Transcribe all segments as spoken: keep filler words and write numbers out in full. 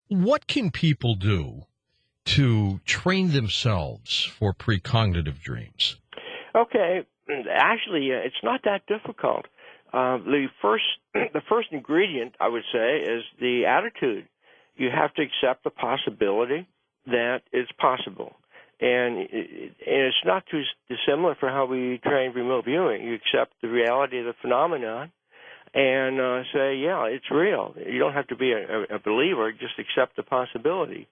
What can people do to train themselves for precognitive dreams? Okay, actually, uh, it's not that difficult. Uh, the first, the first ingredient, I would say, is the attitude. You have to accept the possibility that it's possible, and, it, and it's not too dissimilar for how we train remote viewing. You accept the reality of the phenomenon, and uh, say, "Yeah, it's real." You don't have to be a, a believer; just accept the possibility.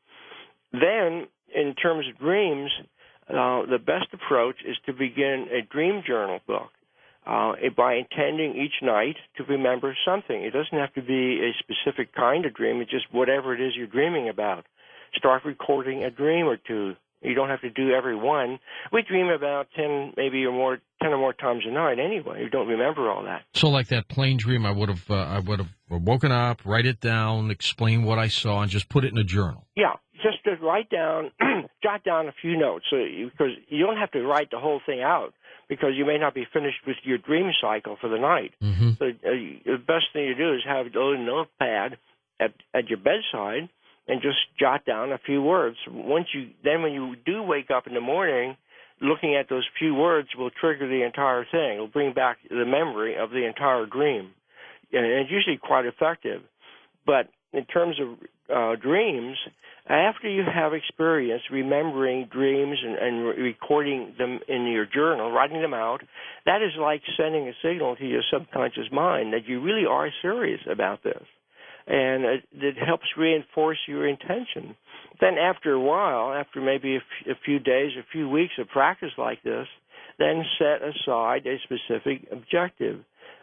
Then, in terms of dreams, uh, the best approach is to begin a dream journal book uh, by intending each night to remember something. It doesn't have to be a specific kind of dream. It's just whatever it is you're dreaming about. Start recording a dream or two. You don't have to do every one. We dream about ten, maybe or more, ten or more times a night anyway. You don't remember all that. So, like that plane dream, I would have, uh, I would have woken up, write it down, explain what I saw, and just put it in a journal. Yeah, just to write down, jot down a few notes, so you, because you don't have to write the whole thing out, because you may not be finished with your dream cycle for the night. Mm-hmm. So uh, the best thing to do is have a little notepad at at your bedside and just jot down a few words. Once you, then when you do wake up in the morning, looking at those few words will trigger the entire thing. It'll bring back the memory of the entire dream, and it's usually quite effective. But in terms of uh, dreams, after you have experience remembering dreams and, and re- recording them in your journal, writing them out, that is like sending a signal to your subconscious mind that you really are serious about this. And it, it helps reinforce your intention. Then after a while, after maybe a, f- a few days, a few weeks of practice like this, then set aside a specific objective.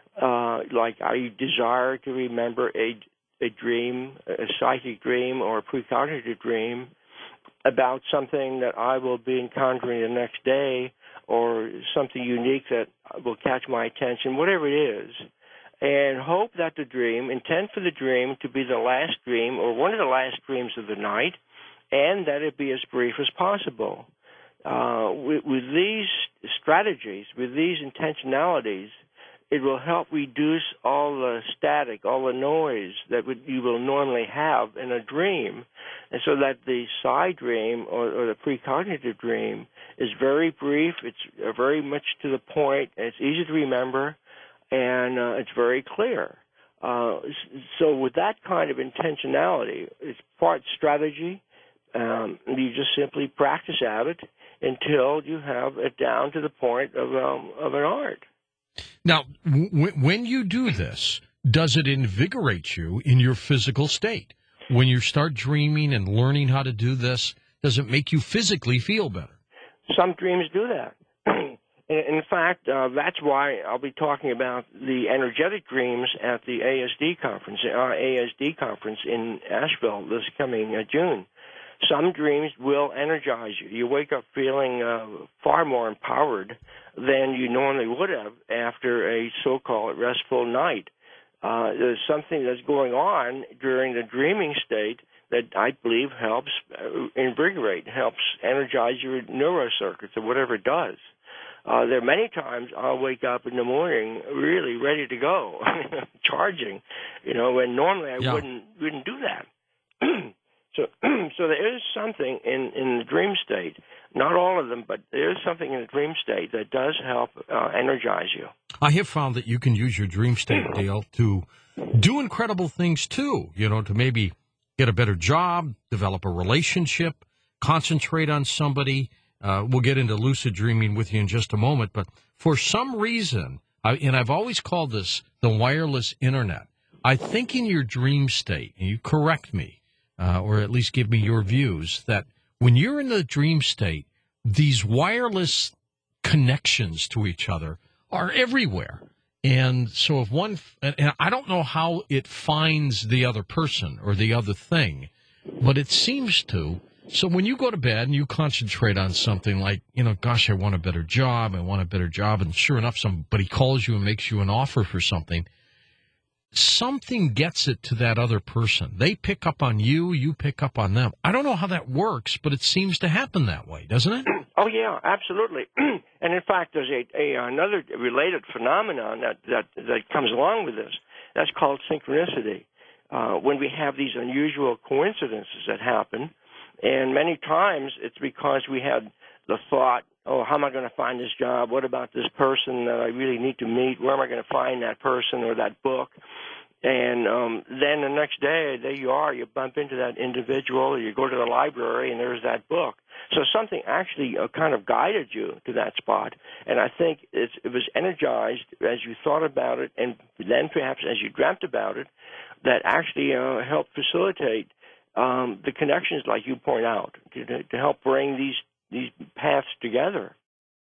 Uh, like I desire to remember a a dream, a psychic dream or a precognitive dream about something that I will be encountering the next day or something unique that will catch my attention, whatever it is. And hope that the dream, intend for the dream to be the last dream or one of the last dreams of the night, and that it be as brief as possible. Uh, with, with these strategies, with these intentionalities, it will help reduce all the static, all the noise that would, you will normally have in a dream, and so that the side dream or, or the precognitive dream is very brief, it's uh, very much to the point, and it's easy to remember, and uh, it's very clear. Uh, so with that kind of intentionality, it's part strategy. Um, you just simply practice at it until you have it down to the point of um, of an art. Now, w- when you do this, does it invigorate you in your physical state? When you start dreaming and learning how to do this, does it make you physically feel better? Some dreams do that. In fact, uh, that's why I'll be talking about the energetic dreams at the A S D conference, our A S D conference in Asheville this coming uh, June. Some dreams will energize you. You wake up feeling uh, far more empowered than you normally would have after a so-called restful night. Uh, there's something that's going on during the dreaming state that I believe helps uh, invigorate, helps energize your neurocircuits or whatever it does. Uh, there are many times I'll wake up in the morning really ready to go, charging, you know, when normally I yeah. wouldn't wouldn't do that. So, so there is something in, in the dream state, not all of them, but there is something in the dream state that does help uh, energize you. I have found that you can use your dream state, Dale, to do incredible things, too, you know, to maybe get a better job, develop a relationship, concentrate on somebody. Uh, we'll get into lucid dreaming with you in just a moment, but for some reason, I, and I've always called this the wireless internet, I think in your dream state, and you correct me, Uh, or at least give me your views, that when you're in the dream state, these wireless connections to each other are everywhere. And so if one, and I don't know how it finds the other person or the other thing, but it seems to. So when you go to bed and you concentrate on something like, you know, gosh, I want a better job, I want a better job, and sure enough, somebody calls you and makes you an offer for something, something gets it to that other person. They pick up on you, you pick up on them. I don't know how that works, but it seems to happen that way, doesn't it? Oh, yeah, absolutely. And in fact, there's a, a another related phenomenon that, that, that comes along with this. That's called synchronicity. uh, when we have these unusual coincidences that happen. And many times it's because we had the thought, oh, how am I going to find this job? What about this person that I really need to meet? Where am I going to find that person or that book? And um, then the next day, there you are, you bump into that individual, or you go to the library, and there's that book. So something actually uh, kind of guided you to that spot. And I think it's, it was energized as you thought about it, and then perhaps as you dreamt about it, that actually uh, helped facilitate um, the connections like you point out, to, to help bring these, these paths together.